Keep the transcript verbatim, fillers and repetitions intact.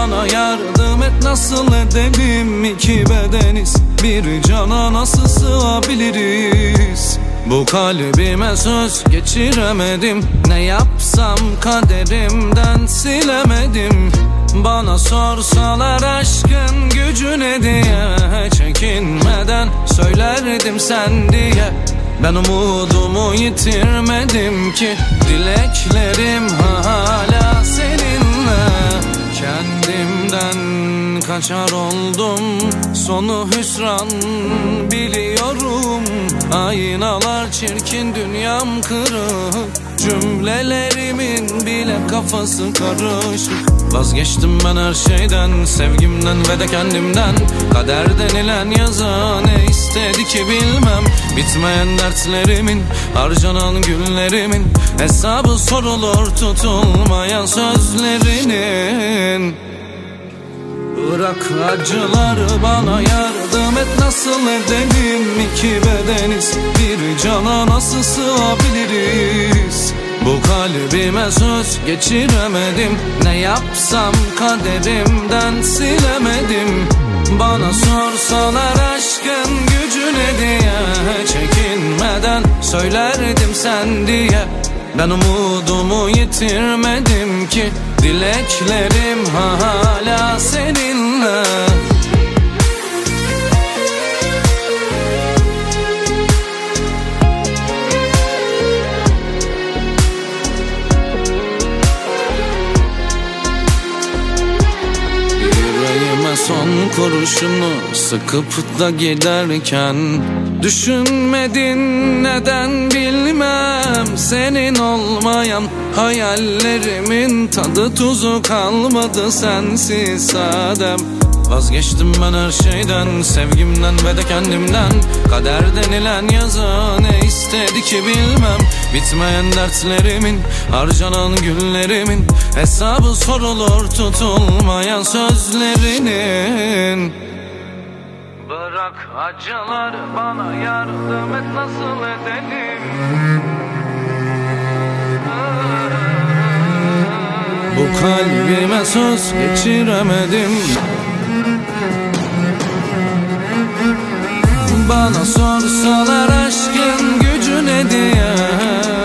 bana yardım et, nasıl edelim? İki bedeniz, bir cana nasıl sığabiliriz? Bu kalbime söz geçiremedim, ne yapsam kaderimden silemedim. Bana sorsalar aşkın gücü ne diye, çekinmeden söylerdim sen diye. Ben umudumu yitirmedim ki, dileklerim hala seninle. Kendimden kaçar oldum, sonu hüsran biliyorum. Aynalar çirkin, dünyam kırık, cümlelerimin bile kafası karışık. Vazgeçtim ben her şeyden, sevgimden ve de kendimden. Kader denilen yaza ne istedi ki bilmem. Bitmeyen dertlerimin, harcanan günlerimin hesabı sorulur tutulmayan sözlerinin. Bırak acıları, bana yardım et, nasıl edelim? İki bedeniz, bir cana nasıl sığabiliriz? Bu kalbime söz geçiremedim, ne yapsam kaderimden silemedim. Bana sorsalar aşkın gücü ne diye, çekinmeden söylerdim sen diye. Ben umudumu yitirmedim ki, dileklerim hala seninle. Yüreğime son kurşunu sıkıp da giderken, düşünmedin neden bilmem. Senin olmayan hayallerimin tadı tuzu kalmadı sensiz sadem. Vazgeçtim ben her şeyden, sevgimden ve de kendimden. Kader denilen yaza ne istedi ki bilmem. Bitmeyen dertlerimin, harcanan günlerimin hesabı sorulur tutulmayan sözlerinin. Bırak acıları, bana yardım et, nasıl edelim? Bu kalbime söz geçiremedim. Bana sorsalar aşkın gücü ne diye,